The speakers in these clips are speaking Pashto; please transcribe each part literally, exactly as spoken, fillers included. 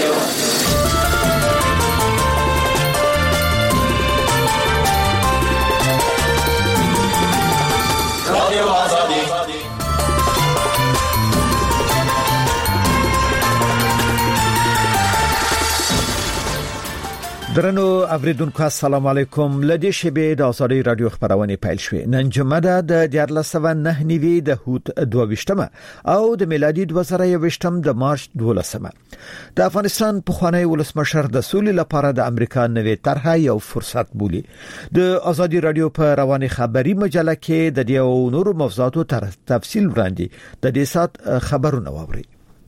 رادیو آزادی. درنو اوریدونکو السلام علیکم. لدې شبې د آزادۍ رادیو خبرونه پیل شوې. نن جمعه ده د دیار لسوه نه نیوي د هوت دوه ویشتمه او د میلادي دوه زره یو ویشتم د مارچ دولسمه. د افغانستان پخوانی ولسمشر د سولې لپاره د امریکا نوې طرحه یو فرصت بولي. د آزادۍ رادیو په رواني خبري مجله کې د دې او نورو موضوعاتو تر تفصیل وړاندې د دې سات خبرونه واوري.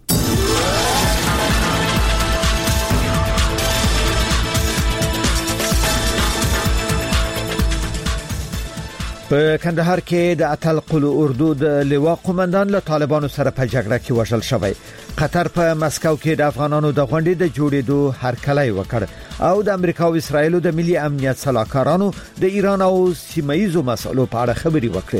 په کندهار کې د اتل قلو اردو د لوا قومندان له طالبانو سره په جګړه کې وژل شوی. قطر په مسکو کې د افغانانو د غونډې د جوړېدو هرکلی وکړ او د امریکا او اسرایل د ملي امنیت صلاحکارانو د ایران او سیمایي مسایلو په اړه خبري وکړي.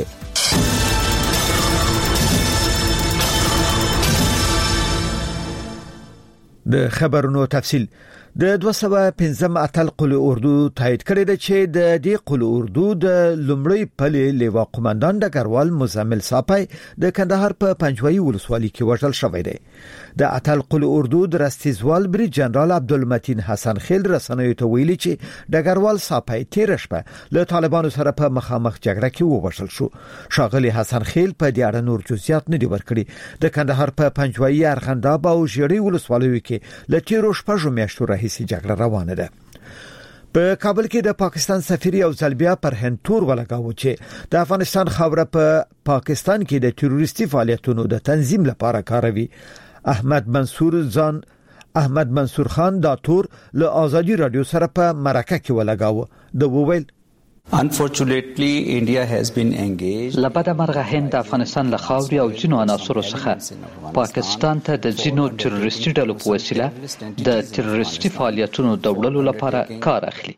د خبرونو تفصیل. د دوه سوه پنځم اتل قلو اردو تایید کړی دی چې د دې قلو اردو د لومړی پلې لیوا قومندان د ګروال مزمل صاپای د کندهار په پنځوي ولسوالۍ کې وژل شوی دی. د اتل قلو اردو د رستیزوال بری جنرال عبدالمتین حسن خیل رسنیو ته ویلي چې د ګروال صاپای تیر شپه له طالبانو سره په مخامخ جګړه کې ووژل شو. شاغلی حسن خیل په دې اړه نور جزئیات نه دی ورکړي. د کندهار په پنځوي ارغنداب او ژړی ولسوالیو کې له تیرو شپږو میاشتو راهیسې جګړه روانه ده. په کابل کې د پاکستان سفیر او زلبیا پر هندتور ولګاو چې د افغانستان خاوره په پا پاکستان کې د تروریستي فعالیتونو د تنظیم لپاره کاروي. احمد منصور ځان احمد منصور خان دا تور له آزادي رادیو سره په مرکه کې ولګاو. د وویل Unfortunately, India has been engaged. لبدا مرغه هند افغانستان له خاورې او جنو عناصرو څخه پاکستان ته د جنو تروریستي ډلو په وسیله د تروریستي فعالیتونو د وړلو لپاره کار اخلي.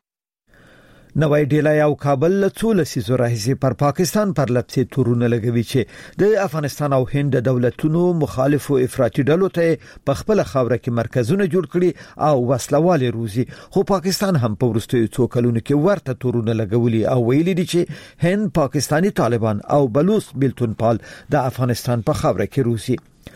نوای ډیلای او کابل له څو لسیزو راهیسې پر پاکستان پر لپسې تورونه لګوي چې د افغانستان او هند دولتونو مخالفو افراطي ډلو ته په خپل خاوره کې مرکزونه جوړ کړي او وسلواله روزي. خو پاکستان هم په ورستیو څو کلونو کې ورته تورونه لګولي او ویلي دي چې هند پاکستانی طالبان او بلوچ بیلتونپال د افغانستان په خاوره کې روزي.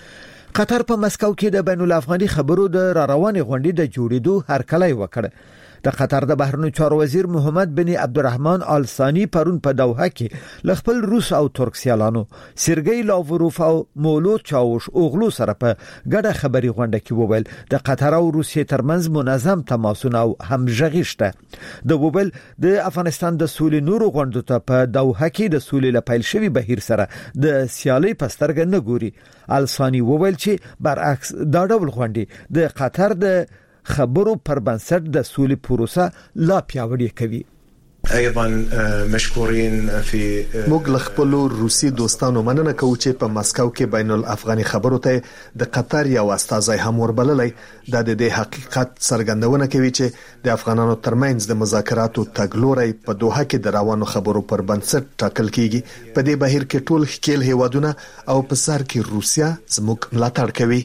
قطر په مسکو کې د بین الافغاني خبرو د را روانې غونډې د جوړېدو هرکلی وکړ. د قطر د بهرنیو چارو وزیر محمد بن عبدالرحمن آل ثانی پرون په دوحه کې لخپل روس او ترک سیالانو سرګی لاوروف او مولود چاوش اوغلو سره په ګډه خبري غونډه کې وویل د قطر او روسیې ترمنځ منظم تماسونه او همغږي شته. د وویل د افغانستان د سولې نورو غونډو ته په دوحه کې د سولې لپاره شوی بهیر سره د سیالي پسترګ نه ګوري. آل ثانی وویل چې برعکس دا ډول غونډې د قطر د خبرو پر بنسټ د سولې پروسه لا پیاوړې کوي. ايضا مشکورین فی موږ له خپل روسي دوستانو مننه کوو چې په مسکو کې بین الافغاني خبرو ته د قطر یو استازی هم وربللی. د دې حقیقت څرګندونه کوي چې د افغانانو ترمنځ د مذاکراتو تګلوري په دوحه کې د روانو خبرو پر بنسټ ټاکل کیږي. په دې بهیر کې ټول ښکیل هیوادونه او په سر کې روسیا زموږ ملاتړ کوي.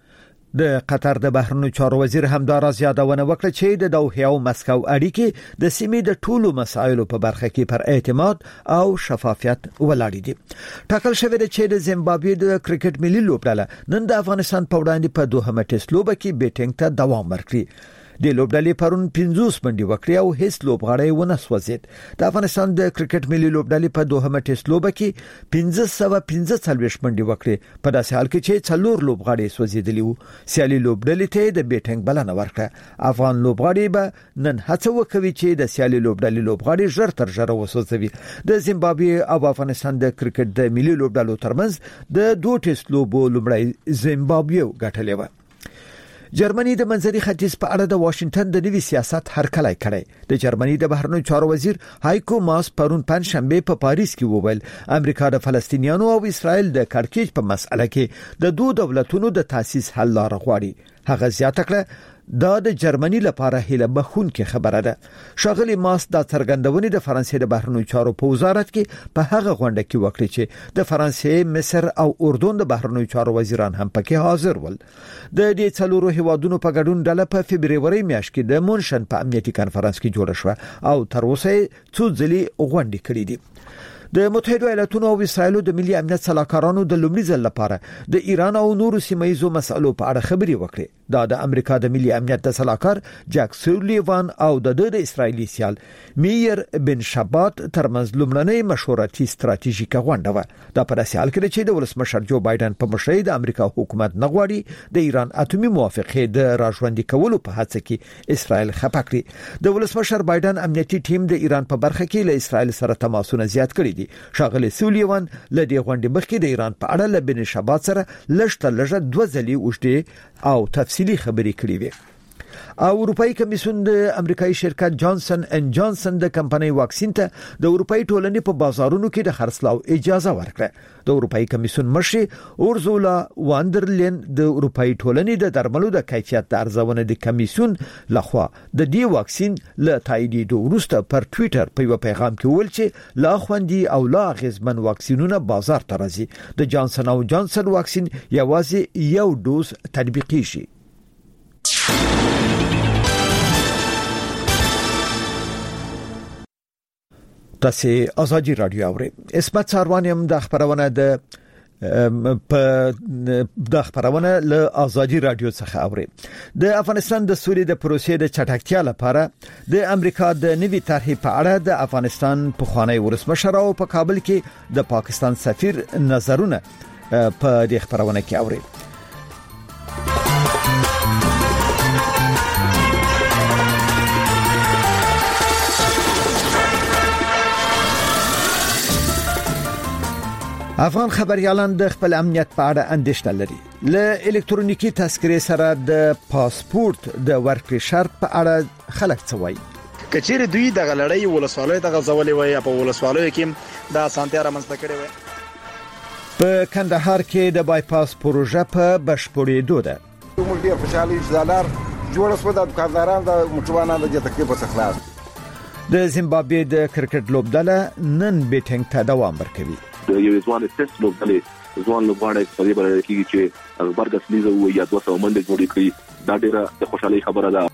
د قطر د بهرنیو چارو وزیر همداراز یادونه وکړه چې د دوحه او مسکو اړیکې د سیمې د ټولو مسایلو په برخه کې پر اعتماد او شفافیت ولاړې دي. ټاکل شوی دی چې د زیمبابوې د کرکټ ملي لوبډله نن د افغانستان په وړاندې په دوحه ټیسټ لوبه کې بیټینګ ته دوام ورکړي. د لوبډلې پرون پنځوس منډي وکړي او هیڅ لوبغاړی ونه سوځید. د افغانستان د کرکټ ملي لوبډلې په دوحه ټیسټ لوبه کې پنځه سوه پنځه څلوېښت منډي وکړي په داسې حال کې چې څلور لوبغاړي سوځیدلی وو. سیالي لوبډلې ته د بیټینګ بلنه ورکړه. افغان لوبغاړي به نن هڅه وکوي چې د سیالي لوبډلې لوبغاړي ژر تر ژره وسوځوي. د زیمبابوې او افغانستان د کرکټ د ملي لوبډلو ترمنځ د دوه ټیسټ لوبو لومړی زیمبابوې ګټلې و. جرمني د منځني ختیځ په اړه د واشنگټن د نوي سیاست هرکلی کړی. د جرمني د بهرنیو چارو وزیر هایکو ماس پرون پنځشنبه په پاریس کې وویل امریکا د فلسطینیانو او اسرائیل د کړکېچ په مسأله کې د دوه دولتونو د تاسیس حل لاره غواړي. هغه زیاته کړه دا د جرمني لپاره هیله بخونکې خبره ده. شاغلي ماس د څرګندونې د فرانسې د بهرنیو چارو په وزارت کې په هغه غونډه کې وکړي چې د فرانسې، مصر او اردن د بهرنیو چارو وزیران هم پکې حاضر ول. د دې څلورو هیوادونو په ګډون ډله په فبرवरी میاشت کې د مونشن په امنیتي کانفرنس کې جوړه شوه او تر اوسه څو ځلې غونډې کړې دي. د متحده ایالاتونو او اسرایل د ملي امنیت صلاحکارانو د لومړي ځل لپاره د ایران او نورو سیمایي مسایلو په اړه خبري وکړي. دا د امریکا د ملي امنیت د صلاحکار جک سولیوان او د د اسرایلی سیال میر بن شبات ترمنځ لومړنۍ مشورتي ستراتیژیکه غونډه و. دا په داسې حال کې چې د ولسمشر جو بایدن په مشرۍ د امریکا حکومت نغواړي د ایران اتومي موافقه د راژوندي کولو په هڅه کې اسرایل خپه کړي. د ولسمشر بایدن امنیتي ټیم د ایران په برخه کې له اسرایل سره تماسونه زیات کړي دي. شاغلي سولیوان له دې غونډې مخکې د ایران په اړه له بن شبات سره لږ لږه دوه ځلې وشته او تفصیلی خبرې کړې وي. او اروپאי کمیسیون د امریکایي شرکت جانسن اند جانسن د کمپنۍ واکسین ته د اروپאי ټولنې په بازارونو کې د خرڅلاو اجازه ورکړه. د اروپאי کمیسیون مشر اورزولا واندرلین د اروپאי ټولنې د درملو د کیفیت د ارزونه د کمیسیون لخوا د دې واکسین له تایید وروسته پر ټوئیټر په یو پیغام کې ویل چې لا خوندي او لا غیزمن واکسینونه بازار ته راځي. د جانسن او جانسن واکسین یوازې یو ډوز تطبیقي شي. تاسو ازادي رادیو اورئ. اسمت ساروانیم د خبرونه د په د خبرونه له ازادي رادیو څخه اورئ. د افغانستان د سولې د پروسې د چټکتیا لپاره د امریکا د نوي طرحې په اړه د افغانستان پخوانی ولسمشر او په کابل کې د پاکستان سفیر نظرونه په دې خبرونه کې اورئ. افغان خبريالان د خپل امنیت په اړه اندېښنه لري. له الکترونیکی تذکرې سره د پاسپورت د ورکړې شرط په اړه خلک څه وایي. کچېره دوی د غلړۍ ولسوالۍ د غزولې وای په ولسوالۍ کې د اسانتیا رامنځته کړې وای. په کندهار کې د بایپاس پروژه په بشپړېدو ده. موږ ډېر خوشاله یو چې دلار جوړ شو د کارداران د موټروانانو د تکلیف څخه خلاص. د زیمبابوې د کرکټ لوبډله نن بیټینګ ته دوام ورکوي. د یو ځوان ټیسټ لوبډلې ځوان لوبغاړي په دې باره کې چې برګس لیزه او یا دوه سوه منډه جوړې کړې دا ډیره د خوشحالي خبره ده.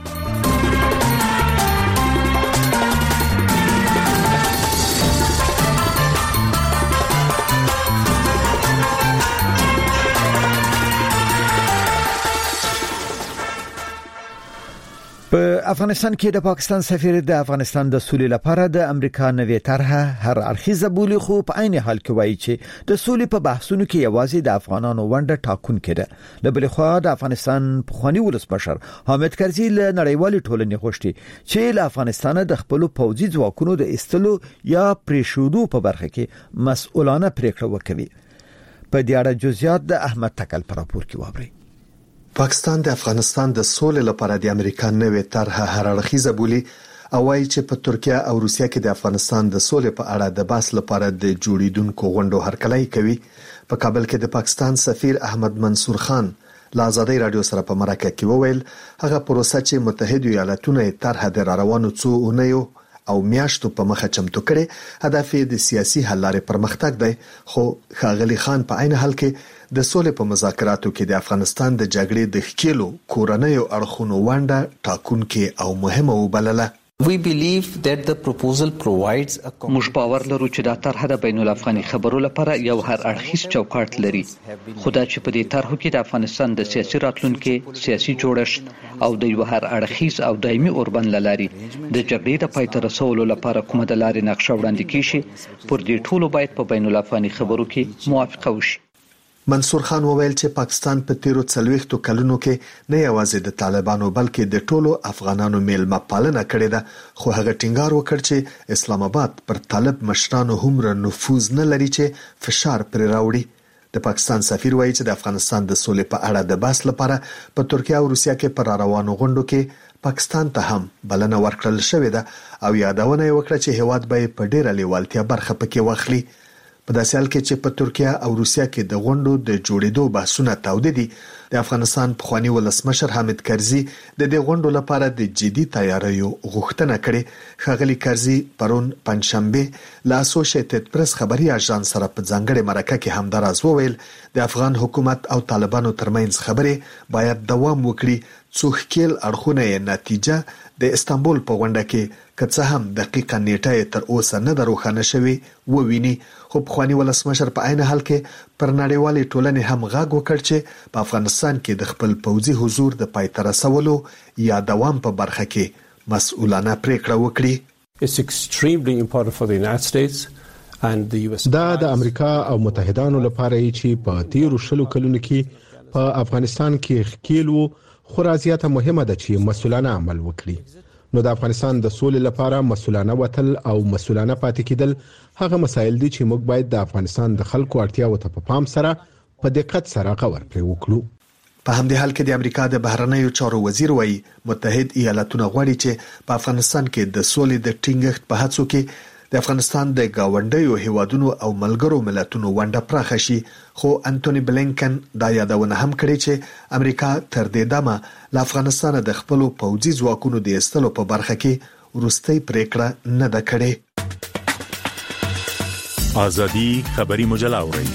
په افغانستان کې د پاکستان سفیر د افغانستان د سولې لپاره د امریکا نوې طرحه هر اړخیزه بولی خو په عین حال کې وایي چې د سولې په بحثونو کې یوازې د افغانانو ونډه ټاکون کړي. له بل خوا د افغانستان پخوانی ولسمشر حامد کرزي له نړیوالې ټولنې غوښتي چې له افغانستان د خپل پوځي ځواکونو د استلو یا پریښودو په برخه کې مسؤلانه پریکړه وکړي. په دې اړه جزئیات د احمد تکل پر راپور کې واوري. پاکستان د افغانستان د سولې لپاره د امریکا نوې طرحه هر اړخیزه بولی او وايي چې په ترکیه او روسیه کې د افغانستان د سولې په اړه د بحث لپاره د جوړیدونکو غونډو هرکلی کوي. په کابل کې د پاکستان سفیر احمد منصور خان له ازادي رادیو سره په مرکه کې وویل هغه پروسه چې متحده ایالاتونو یې طرحه د روانو څو اونیو او میاشتو په مخه چمتو کړي هدف د سیاسي حل لارې پرمختګ دی. خو ښاغلي خان په عین حال کې د سولې په مذاکراتو کې د افغانستان د جګړې د ښکېلو کورنیو اړخونو ونډه ټاکونکې او مهمه وبلله. We believe that the proposal provides a موږ باور لرو چې دا طرحه د بین الافغاني خبرو لپاره یو هر اړخیز چوکاټ لري. خو دا چې په دې طرحو کې د افغانستان د سیاسي راتلونکو سیاسي جوړښت او د یو هر اړخیز او دایمي اوربند لاري د جګړې د پای ته رسولو لپاره کومه د لارې نقشه وړاندې کیږي پر دې ټولو باید په بین الافغاني خبرو کې موافقه وشي. منصور خان وویل چې پاکستان په تیرو څلويختو کلونو کې نه یوازې د طالبانو بلکې د ټولو افغانانو میلمه پالنه کړې ده. خو هغه ټینګار وکړ چې اسلام آباد پر طالب مشرانو هم نفوذ نه لري چې فشار پر راوړي. د پاکستان سفیر وایي چې د افغانستان د سولې په اړه د بحث لپاره په ترکیه او روسیه کې پر روانو غونډو کې پاکستان ته هم بلنه ورکړل شوې ده او یادونه وکړه چې هیواد به په ډیره لیوالتیا برخه پکې واخلي. په داسې حال کې چې په ترکیه او روسیه کې د غونډو د جوړېدو بحثونه تاوده دي د افغانستان پخوانی ولسمشر حامد کرزي د دې غونډو لپاره د جدي تیاریو غوښتنه کړې. ښاغلي کرزي پرون پنځشنبه له اسوسییټډ پریس خبري اژانس سره په ځانګړي مرکه کې همداراز وویل د افغان حکومت او طالبانو ترمنځ خبرې باید دوام وکړي، څو ښکیل اړخونه نتیجه د استانبول په غونډه کې که هم دقیقه نیټه تر اوسه نه دروخانه شوی وویني. خو پخوانی ولسمشر په عین حال کې پر نړیوالې ټولنې هم غږ وکړ چې په افغانستان کې د خپل پوځي حضور د پای ته رسولو یا دوام په برخه کې مسؤلانه پریکړه وکړي. It's extremely important for the United States and the U S. دا د امریکا او متحدانو لپاره چې په تیرو شلو کلونو کې په افغانستان کې ښکیلو خورازیاته مهمه ده چې مسؤلانه عمل وکړي. نو د افغانستان د سولې لپاره مسؤلانه وتل او مسؤلانه پاتې کېدل هغه مسایل دي چې موږ باید د افغانستان د خلکو اړتیاو ته په پام سره په دقت سره غور پرې وکړو. په همدې حال کې د امریکا د بهرنیو چارو وزیر وایي متحد ایالاتونه غواړي چې په افغانستان کې د سولې د ټینګښت په هڅو کې د افغانستان د گاونډیو هیوادونو او ملګرو ملتونو ونډه پراخه شي. خو انټونی بلینکن دا یادونه هم کړې چې امریکا تر دې دمه له افغانستان د خپل پوځي ځواکونو د ایستلو په برخه کې وروستۍ پریکړه نه ده کړې. ازادي خبري مجله اوري.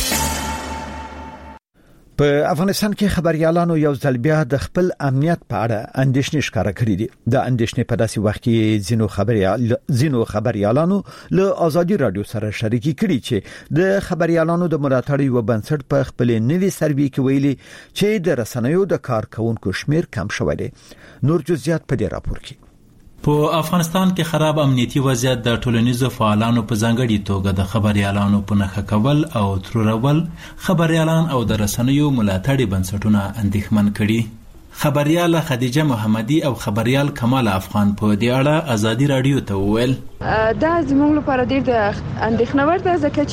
په افغانستان کې خبريالانو یو ځل بیا د خپل امنیت په اړه اندېښنې ښکاره کړې دي. د اندېښنې په داسې وخت کې ځینو خبريال ځینو خبريالانو له ازادي رادیو سره شریکي کړي چې د خبريالانو د ملاتړ یو بنسټ په خپل نوي سروې کې ویلي چې د رسنیو د کارکونکو شمیر کم شوی دی. نور جزئیات په دې راپور کې. په افغانستان کې خراب امنیتي وضعیت د ټولنیزو فعالانو په ځانګړي توګه د خبريالانو په نخښه کول او ترورول خبريالان او د رسنیو ملاتړي بنسټونه اندېښمن کړي. خبرياله خدیجه محمدي او خبريال کمال افغان په دې اړه ازادي رادیو ته وویل دا زموږ لپاره ډېر د اندېښنه ورته ځکه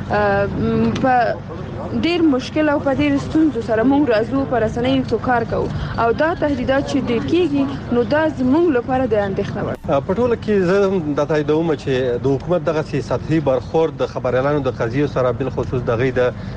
چې په ډیر مشکل او په ډیر ستونزو سره موږ راځو پر رسنیو څو کار کوو او دا تهدیدات چې ډیر کیږي نو دا زموږ لپاره د اندېښنې وړ. په ټوله کې زه د تاییدوم چې د حکومت دغه سیاستي برخورد د خبريالانو د قضیو سره بل خصوص دغه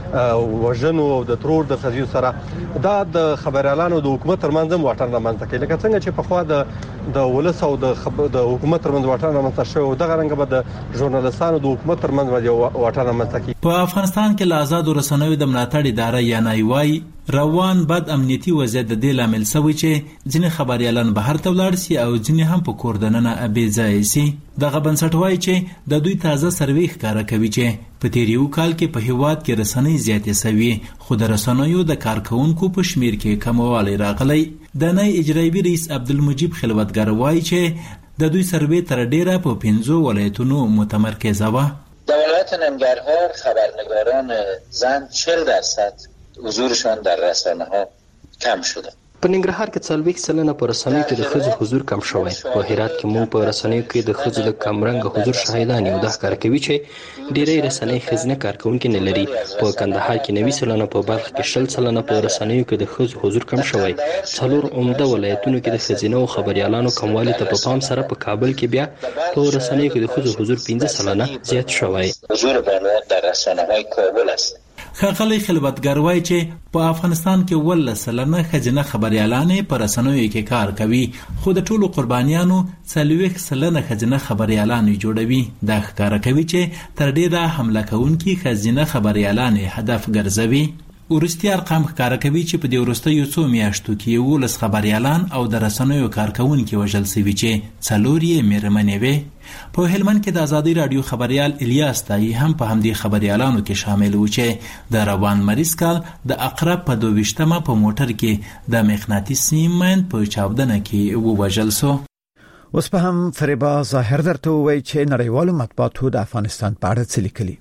د وژنو او د ترور د قضیو سره دا د خبريالانو د حکومت ترمنځ واټن رامنځته کوي. لکه څنګه چې په خوا د د ولس او د د حکومت ترمنځ واټن رامنځته شوی دغه رنګ به د ژورنالستانو د حکومت ترمنځ واټن رامنځته کوي. په افغانستان کې له آزادو رسنیو د ملاتړ اداره یا نایوای روان بد امنیتي وضعیت د دې لامل شوی چې ځینې خبريالان بهر ته ولاړ شي او ځینې هم په کور دننه ابي ځای شي. دغه بنسټ وایي چې د دوی تازه سروې ښکاره کوي چې په تیر یو کال کې په هیواد کې رسنۍ زیاتې شوي خو د رسنیو د کارکونکو په شمیر کې کموالی راغلی. د نای اجرایي رئیس عبدالمجید خلوتګر وایي چې د دوی سروې تر ډیره په پنځو ولایتونو متمرکزه و. در ولایت ننگرهار خبرنگاران زن چهل درصد حضورشان در رسانه ها کم شده. په ننګرهار کې څلوېښت سلنه په رسنیو کې د ښځو حضور کم شوی. په هرات کې مو په رسنیو کې د ښځو د کمرنګ حضور شاهدان یو. دا ښکاره کوي چې ډېری رسنۍ ښځینه کارکونکي نه لري. په کندهار کې نوي سلنه، په بلخ کې شل سلنه په رسنیو کې د ښځو حضور کم شوی. څلور عمده ولایتونو کې د ښځینه او خبريالانو کموالی ته په پام سره په کابل کې بیا په رسنیو کې د ښځو حضور پنځه سلنه زیات شوی. حضور بانوان در رسانه‌های کابل است. ښاغلی خلوتګر وایي چې په افغانستان کې ولس سلنه ښځینه خبريالانې په رسنیو کې کار کوي خو د ټولو قربانیانو څلوېښت سلنه ښځینه خبريالانې جوړوي. دا ښکاره کوي چې تر ډیره حمله کوونکي ښځینه خبريالانې هدف ګرځوي. ورستي ارقام ښکاره کوي چې په دې وروستیو څو میاشتو کې یولس خبريالان او د رسنیو کارکونکي وژل شوي چې څلور یې مېرمنې وې. په هلمند کې د ازادي رادیو خبريال الیاس تایي هم په همدې خبريالانو کې شامل و چې د روان مریض کال د اقرب په دویشتمه په موټر کې د مغناطیسي ماین په چاودنه کې ووژل شو. اوس په هم فریبا ظاهر درته وایي چې نړیوالو مطبوعاتو د افغانستان په اړه څه لیکلي.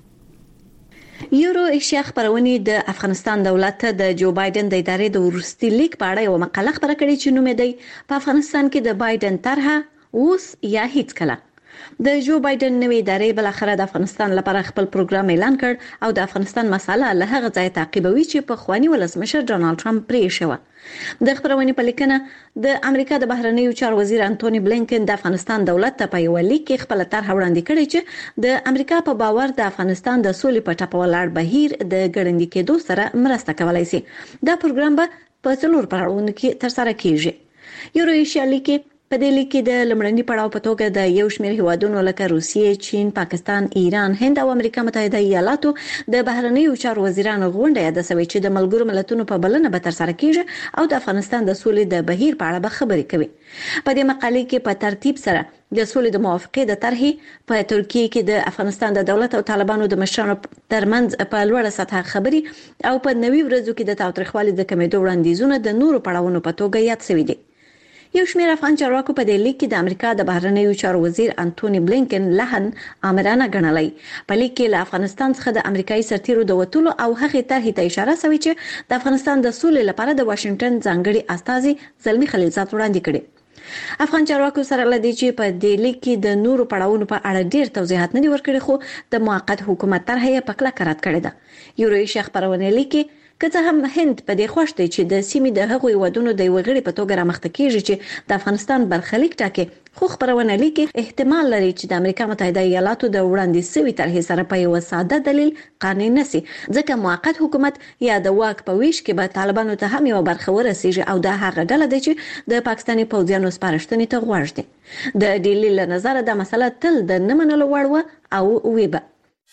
یورو ایشیا خبرونه د افغانستان دولت د جو بایدن د ادارې د ورستي لیک په اړه یو مقاله خبره کړې چې نوم دی په افغانستان کې د بایدن طرحه اوس یا هیڅ کله. د جو بایدن نوې ادارې بل اخر د افغانستان لپاره خپل پروګرام اعلان کړ او د افغانستان مساله له هغه ځای تعقیبوي چې په خواني ولسمشر ډونالد ټرمپ پرې شو. د خبرونې په لیکنه د امریکا د بهرنیو چارو وزیر انټونی بلینکن د افغانستان دولت ته په یو لیک کې خپل طرح وړاندې کړی چې د امریکا په باور د افغانستان د سولې په ټاپه ولاړ بهیر د ګړندې کېدو سره مرسته کولای شي. دا پروګرام به په څلور پړاوونو کې ترسره کیږي. یورو ایشیا لیک په دې لیک کې د لمړني پړاو په توګه د یو شمېر هیوادونو لکه روسیې، چین، پاکستان، ایران، هند او امریکا متحده ایالاتو د بهرنیو چارو وزیرانو غونډه یاد شوی چې د ملګرو ملتونو په بلنه به ترسره کیږي او د افغانستان د سولې د بهیر په اړه به خبرې کوي. په دې مقالې کې په ترتیب سره د سولې د موافقې د طرحې په ترکیه کې د افغانستان د دولت او طالبانو د مشرانو ترمنځ په لوړه سطح خبرې او په نوي ورځو کې د تاوتریخوالي د کمیدو وړاندیزونه د نورو پړاوونو په توګه یاد شوی دي. یو شمېر افغان چارواکو په دې لیک کې د امریکا د بهرنیو چارو وزیر انټونی بلینکن لحن آمرانه ګڼلی. په لیک کې له افغانستان څخه د امریکایي سرتیرو د وټولو او هغې طرحې ته اشاره شوې چې د افغانستان د سولې لپاره د واشنگټن ځانګړي استازي زلمي خلیلزاد وړاندې کړي. افغان چارواکو سره لدی چې په دې لیک کې د نورو پړاوونو په اړه ډیر توضیحات نه دي ورکړي خو د موقت حکومت طرحه په کلکه رد کړې ده. یورو ایشیا خبرونه لیکي که هم هند په دې خوښ دی چې د سیمې د هغوی ودونو د وګړي په توګه رامخته کیږي چې د افغانستان برخلیک ټاکي، خو خبرونه لیکي احتمال لري چې د امریکا متحده ایالاتو د وړاندې شوی طرحې سره په یو ساده دلیل قانع نشي، ځکه موقت حکومت یا د واک په ویش کې به طالبانو ته هم یو برخه ورسیږي او د هغه ډله ده چې د پاکستاني پوځیانو سپارښتنې ته غوږ دي. د ډیلی له نظر د مسله تل د نه منلو وړ او ویبه.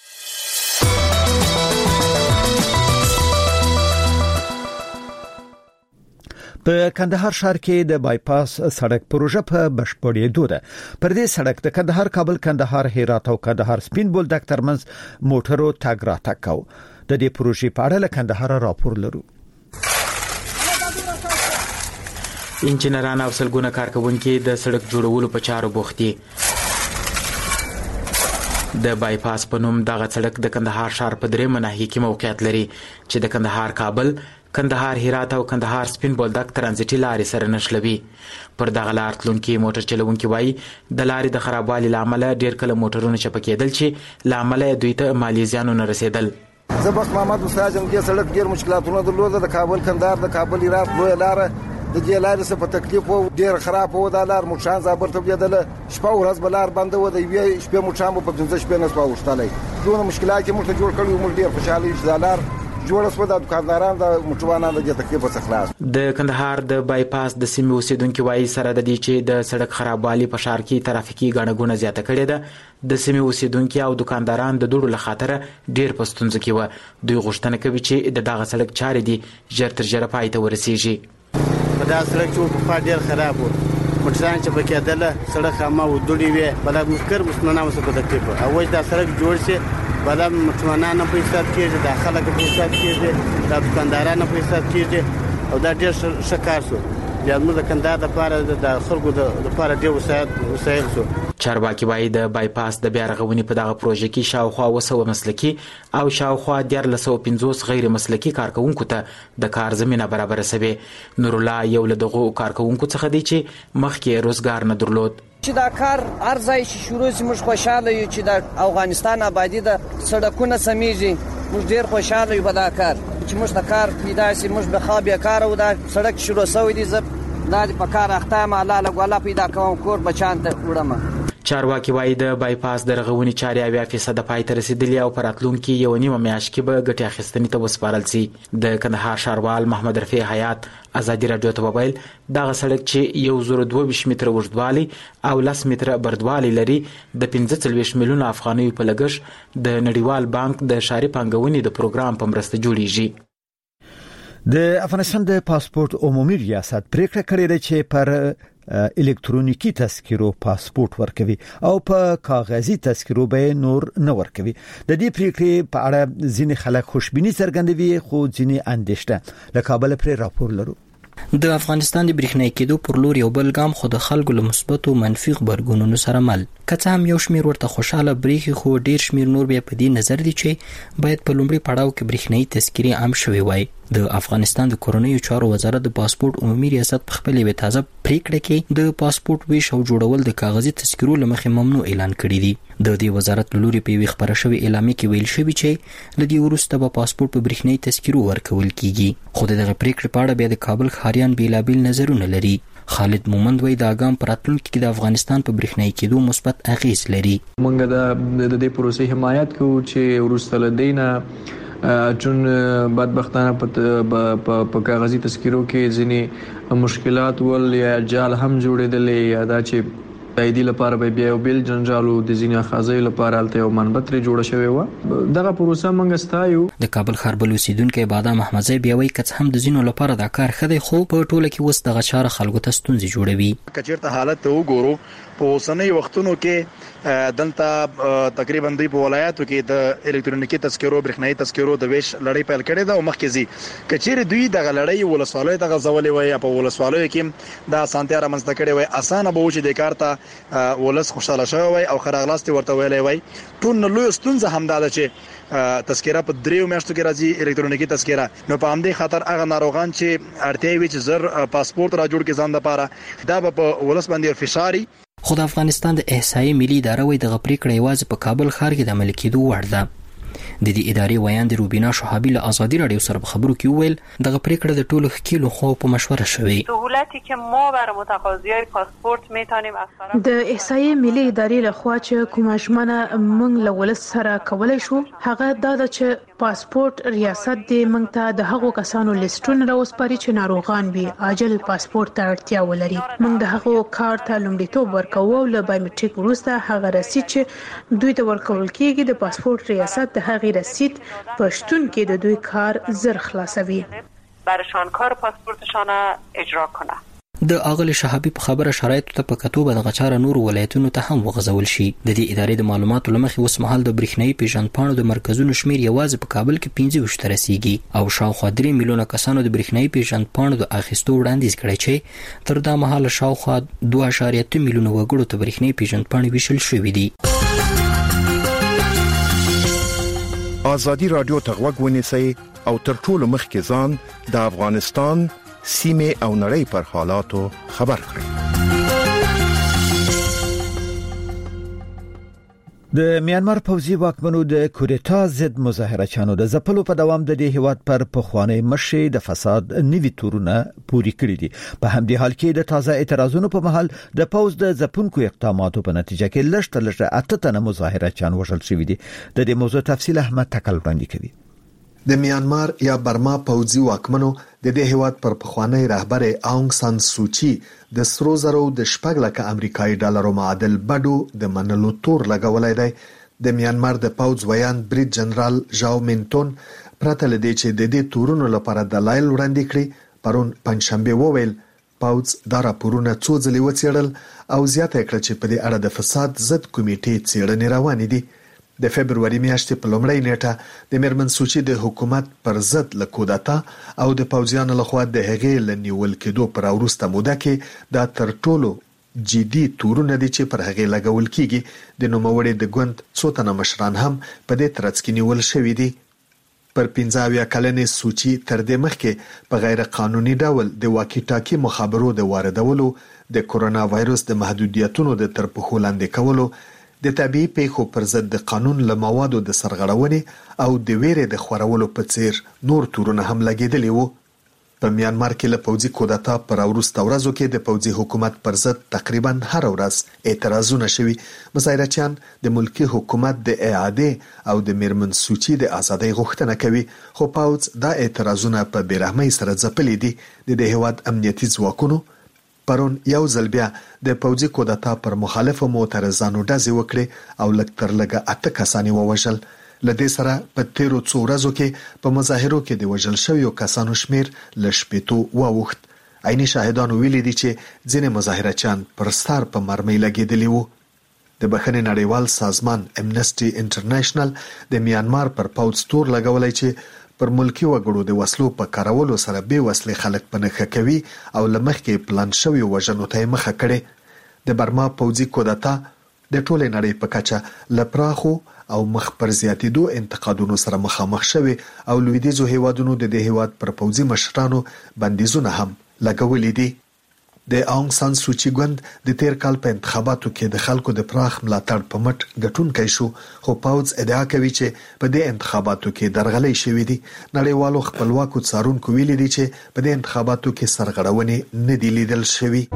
په کندهار ښار کې د بایپاس سړک پروژه په بشپړېدو ده. پر دې سړک د کندهار کابل کندهار هرات او کندهار سپین بولدک ترمنځ موټرو تګ راتګ کاوه. د دې پروژې په اړه له کندهار راپور لرو. انجنیران او سلګونه کارکونکي د سړک جوړولو په چارو بوخت دي. د بایپاس په نوم دغه سړک د کندهار ښار په درې مناحي کې موقعیت لري چې د کندهار کابل کندهار هرات او کندهار سپین بولدک ترانزیټي لارې سره نښلوي. پر دغه لار تلونکي موټر چلونکي وایي د لارې د خرابوالي لامل ډیر کله موټرونه چپه کېدل چې لامل دوی ته مالی زیانونه رسیدل. زه بس محمد استاد جمع کې سړک ډیر مشکلاتونه درلوده. د کابل کندهار د کابل هرات لوی لار د دې لارې څخه په تکلیف وو، ډیر خراب وو. د لار موټران زابر ته بدل شپه ورځ بلار بنده و، د یوې شپې موټران په پنځه شپې نه سوا وشتلې. دوه مشکلات موږ ته جوړ کړو، موږ ډیر خوشاله یو چې د لار جوړ شو د دکاندارانو د موټروانانو د تکلیف څخه خلاص. د کندهار د بایپاس د سیمې اوسیدونکو وایي سره د دې چې د سړک خرابوالي په ښار کې ترافیکي ګڼه ګوڼه زیاته کړې ده. د سیمې اوسیدونکو او دکانداران د دوړو له خاطره ډیر په ستونزه کې و. دوی غوښتنه کوي چې د دغه سړک چارې دي ژر تر ژره پای ته ورسیږي. په دا سړک چې په ډیر خراب و، موټران چې په کېدله سړک هم او دوړې وې، بل مسکر مسنونه مو څه تکلیف او دا سړک جوړ شي بلم مټمنانه په حساب کې د خلک په حساب کې د دکاندارانو په حساب کې او دا ډېر ښه کار شو. بیا موږ د کندهار لپاره د خلکو د لپاره ډېر وسایل وسایل شو. چارواکي وایي د بایپاس د بیا رغونې په دغه پروژه کې شاوخوا وسو مسلکي او شاوخوا دیارلس سوه پنځوس غیر مسلکي کارکونکو ته د کار زمینه برابره شوې. نور الله یو له دغو کارکونکو څخه دی چې مخکې روزګار نه درلود. چې دا کار هر ځای چې شروع شي موږ خوشاله یو چې د افغانستان آبادی د سړکونه سمېږي. موږ ډېر خوشاله یو په دا کار چې موږ د کار پیدا شي. موږ به خا بیکاره و دا سړک شروع شوی دی، زه دا په کار اخته یم، الله له ګوله پیدا کوم، کور بچان ته وړم. چارواکي وایي د بایپاس د رغونې چارې اویا فیصده پای ته رسیدلي او په راتلونکي یو نیمه میاشت کې به ګټې اخیستنې ته وسپارل شي. د کندهار ښاروال محمد رفیع حیات ازادي راډیو ته وویل دغه سړک چې یو زر دوه ویشت متره اوږدوالی او لس متره بردوالی لري د پنځه څلوېښت میلیونه افغانیو په لګښت د نړیوال بانک د ښاري پانګونې د پروګرام په مرسته جوړیږي. د افغانستان د پاسپورت عمومي ریاست پریکړه کړې ده چې پر الکترونیکی تذکرو پاسپورت ورکوي او په کاغذي تذکرو به نور نه ورکوي. د دې پریکړې په اړه ځینې خلک خوشبیني څرګندوي خو ځینې اندېښنه. له کابل پرې راپور لرو. د افغانستان د برېښنایي کېدو پر لور یو بل ګام خو د خلکو له مثبتو منفي غبرګونونو سره مل. که څه هم یو شمېر ورته خوشاله برېښي خو ډېر شمېر نور بیا په دې نظر دي چې باید په لومړي پړاو کې برېښنایي تذکرې عام شوي وای. د افغانستان د کورنیو چارو وزارت د پاسپورت عمومي ریاست په خپل وی تازه پریکړه کې د پاسپورت ویش او جوړول د کاغذي تذکرو لمخې ممنوع اعلان کړی دی. د دې وزارت لوري په وی خبره شوی اعلامیه کې ویل شوی چې لدی ورسته به پاسپورت په برېښنایي تذکرو ورکول کیږي. خو دغه پریکړه په اړه بیا د کابل ښاریان بیلابیل نظرونه لري. خالد مومند وای د اګام پراتلونکو کې د افغانستان په برېښنایي کېدو مثبت اغیز لري. موږ د دې پروسې حمایت کوو چې ورسته لدینه چون بدبختانه په کاغذي تذکرو کې ځینې مشکلات ول یا جال هم جوړېدلې یا دا چې پیدي لپاره به بیا یو بل جنجالو د ځینې اخاذي لپاره الته یو منبتري جوړه شوی و. دغه پروسه موږ ستایو. د کابل ښار بل اوسیدونکو بادام احمدزی بیا وایي کڅ هم د ځینو لپاره دا کار خدای خو په ټوله کې وس دغه چاره خلکو ته ستونزې جوړوي. کچیرته حالت ته وګورو په اوسنۍ وختونو کې دلته تقریبا دوی په ولایتو کې د الکترونیکي تذکرو برېښنایي تذکرو د ویش لړۍ پیل کړې ده او مخکې زی کچیر دوی د لړۍ ولسوالۍ د غزولې وای په ولسوالۍ کې د سانتیا رامنځته کړې وای اسانه به و چې د کارته ولس خوشاله شوی وای او خراغلاستي ورته ویلې وای. ټول لوی ستونزه همدا ده چې تذکره په دریو میاشتو کې راځي الکترونیکي تذکره نو په همدې خاطر هغه ناروغان چې اړتیا وي چې زر پاسپورت را جوړ کې ځان لپاره دا په ولس باندې فشاري. خو د افغانستان د احصایې ملي اداره وایي دغه پریکړه یوازې په کابل ښار کې د عملي کېدو وړ ده. د دې ادارې ویاند روبینا شهابی له آزادی رادیو سره په خبرو کې وویل دغه پریکړه د ټولو ښکیلو خو په مشوره شوې. سهولتی که ما برای متقاضیای پاسپورت میتونیم از طرف د احصایې ملي ادارې لخوا چې کومه ژمنه موږ له ولس سره کولای شو هغه دا ده چې پاسپورت ریاست دې موږ ته د هغو کسانو لیستونه راوسپاري چې ناروغان وي عاجل پاسپورت ته اړتیا ولري. موږ د هغو کار ته لومړیتوب ورکوو او له بایومټریک وروسته هغه رسید چې دوی ته ورکول کیږي د پاسپورت ریاست د هغې رسید په شتون کې د دوی کار زر خلاصوي. برشان کار پاسپورتشان اجرا کنه. د اغل شهابی په خبره شرایط ته په کتو به د غچاره نور ولایتونو ته هم وغځول شي. د دې ادارې د معلوماتو لمخې اوس مهال د برېښنایي پیژندپاڼو د مرکزونو شمیر یوازې په کابل کې پنځه ویشت رسیږي او شاوخوا درې میلیونه کسانو د برېښنایي پیژندپاڼو د اخیستو وړاندیز کړی چې تر دا مهاله شاوخوا دوه اعشاریه اته میلیونه وګړو ته برېښنایي پیژندپاڼې ویشل شوې دي. آزادی رادیو ته غوږ ونیسئ او تر ټولو مخکې ځان د افغانستان سیمه او نړۍ پر حالاتو خبر کړئ. د میانمار پوځي واکمنو د کودتا ضد مظاهره چانو د ځپلو په دوام د دې هیواد پر پخوانی مشر د فساد نوي تورونه پوری کړی دي. په همدې حال کې د تازه اعتراضونو په محل د پوځ د ځپونکو اقداماتو په نتیجه کې لږ تر لږه اته تنه مظاهره چان وژل شوي دي. د دې موضوع تفصیل احمد تکل وړاندې کوي. د میانمار یا برما پوځي واکمنو د دې هیواد پر پخوانی رهبر اونګ سان سوچي د سرو زرو د شپږ لکه امریکایي ډالرو معادل بډو د منلو تور لګولای دی. د میانمار د پوځ ویان بریټ جنرال ژاو مینټون پرته لدی چې د دې تورونو لپاره دلایل وړاندې کړي پرون پنځشنبه وویل پوځ دا راپورونه څو ځلې وڅېړل او زیاته کړه چې په دې اړه د فساد ضد کمیټې څېړنې روانې دي. د فبرवरी میاشتې په لومړۍ نیټه د میرمن سوچي د حکومت پر ضد له کودتا او د پوځیانو لخوا د هغې لنیول کېدو پر وروسته موده کې دا تر ټولو جدي تورونه دي چې پر هغې لګول کیږي. د نوموړي د ګوند څو تنه مشران هم په دې ترڅ کې نیول شوي دي. پر پنځه اویا کلنې سوچي تر دې مخکې په غیر قانوني ډول د واکی ټاکي مخابرو د واردولو د کورونا وایروس د محدودیتونو د ترپښو لاندې کولو د طبيعي پیښو پر ضد د قانون له موادو د سرغړونې او د ویرې د خورولو په څیر نور تورونه هم لګیدلي وو. په میانمار کې له پوځي کودتا پر وروسته ورځو کې د پوځي حکومت پر ضد تقریبا هر ورځ اعتراضونه شوي. مظاهرچیان د ملکی حکومت د اعاده او د میرمن سوچي د ازادۍ غوښتنه کوي خو پوځ دا اعتراضونه په بیرحمۍ سره ځپلي دي. د دې هیواد امنیتي ځواکونو پرون یو ځل بیا د پوځي کودتا پر مخالفو معترضانو ډزې وکړې او لږ تر لږه اته کسان ووژل. له دې سره په تیرو څو ورځو کې په مظاهرو کې د وژل شویو کسانو شمیر له شپېتو واوښت. عیني شاهدانو ویلي دي چې ځینې مظاهرچیان پر سر په مرمۍ لګېدلي وو. د بخښنې نړیوال سازمان امنسټي انټرنیشنل د میانمار پر پوځ تور لګولای چې پر ملکی وګړو د وسلو په کارولو سره به وسلې خلک په نخښه کوي او لمخ کې پلان شوی وژنو ته مخه کړي. د برما پوځي کودتا د ټولې نړۍ په کچه لپراخو او مخ پر زیاتېدو انتقادونو سره مخامخ شوي او لویدیځو هیوادونو د دې هیواد پر پوځي مشرانو بندیزونه هم لګولې دي. د اونګ سان سوچي ګوند د تیر کال په انتخاباتو کې د خلکو د پراخ ملاتړ په مټ ګټونکی شو، خو پوځ ادعا کوي چې په دې انتخاباتو کې درغلۍ شوې دي. نړیوالو خپلواکو څارونکو ویلي دي چې په دې انتخاباتو کې سرغړونې نه دي لیدل شوې.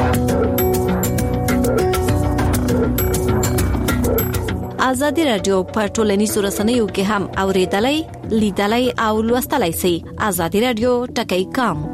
ازادي رادیو په ټولنیزو رسنیو کې هم اوریدلای، لیدلای او لوستلای شئ. ازادي رادیو ټکی کام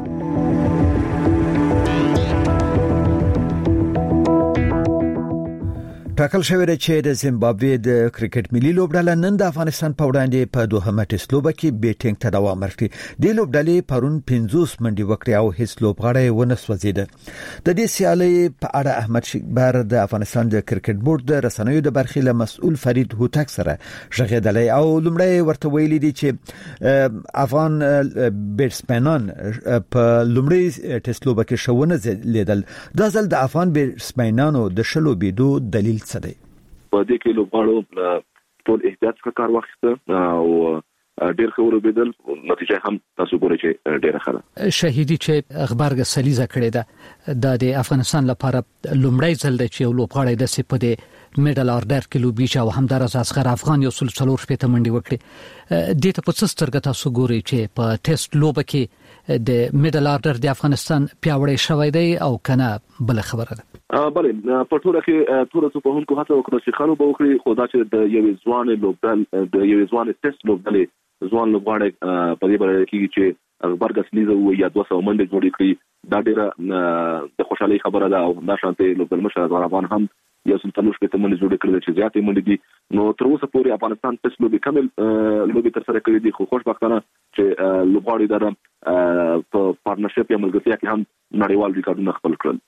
ټاکل شوی دی چې د زیمبابوې د کرکټ ملي لوبډله نن د افغانستان په وړاندې په دوه ټیسټ لوبه کې بیټینګ ته دوام ورکړي. د لوبډلې پرون پنځوس منډي وکړې او هیڅ لوبغاړی ونه سوځید. د دې سیالي په اړه احمد شکبر د افغانستان د کرکټ بورډ د رسنیو د برخې له مسؤل فرید هوتک سره ژغېدلی او لومړی ورته ویلي دي چې افغان بیټسمنان په لومړی ټیسټ لوبه کې شونه لیدل. دا ځل د افغان بیټسمنانو د شلو بيدو دلیل په دې کې لوبغاړو ټول احتیاط څخه کار واخیسته او ډېر ښه وربېدل. نتیجه هم تاسو ګورئ چې ډېره ښه ده. شهیدي چې اخبارګه سلیزه کړې ده د افغانستان لپاره لومړی ځل دی چې یو لوبغاړی د سپه د میډل اورډر کې لوبي او همدارس اصغر افغان یو سل څلور شپږ منډي وکړي. د ته په څه سترګه تاسو ګورئ چې په ټیسټ لوبه کې د میډل اورډر د افغانستان پیاوړی شوی دی او کنه بل خبره ده؟ بله په ټوله کې ټول څه په هونکو هڅه وکړه چې خلک به وکړي، خو دا چې د یوې ځوان لوبډل د یوې ځوان ټیسټ لوبډلې ځوان لوبغاړی په دې باندې کې چې اخبارګه سلیزه و یا دوه سوه منډې جوړې کړي، دا ډېره د خوشحالۍ خبره ده. او دا شانتي لوبډل مشر اصغر افغان هم یو سل څلور شپږ منډې جوړې کړې چې زیاتې منډې دي. نو تر اوسه پورې افغانستان ټیسټ لوبې کامل لوبې تر سره کړې دي، خو خوشبختانه چې لوبغاړي دا په پارتنرشپ یا ملګرتیا کې هم نړیوال ریکارډونه خپل کړل.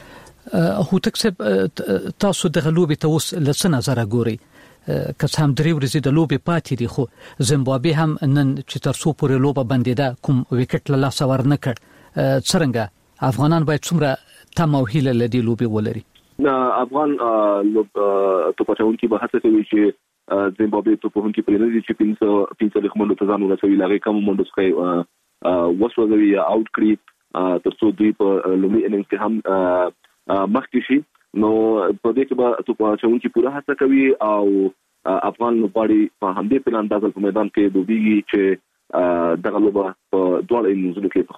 هوتک صاحب تاسو د غلوبې ته اوس لڅ نظر ګوري که هم درې ورځې د لوبې پاتې دي، خو زیمبابوې هم نن چې تر څو پورې لوبه بندیده کوم وکټ له لاسه ورنکړ. څرنګه افغانان باید څومره تم او هیله لدی لوبې ولري؟ افغان توپچونکي به هڅه کوي چې زیمبابوې توپونکي پرې نه دي چې پنځه پنځه منډو ته ځان ورسوي، لغې کوم منډو څخه وسوځوي یا اوټ کړي تر څو دوی په لومړي اننګ کې هم مخکې شي. نو په دې کې به توپچونکي پوره هڅه کوي او افغان لوبغاړي په همدې پلان د ځل په میدان کې دوبېږي چې دغه لوبه په دواړو اننګزونو کې